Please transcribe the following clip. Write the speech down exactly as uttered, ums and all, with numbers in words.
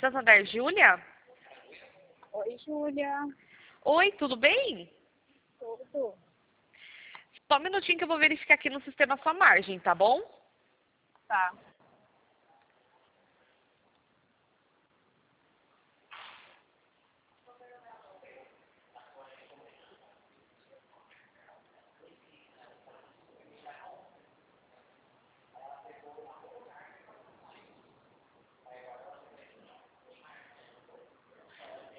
Santander, Júlia? Oi, Júlia. Oi, tudo bem? Tudo? Só um minutinho que eu vou verificar aqui no sistema sua margem, tá bom? Tá.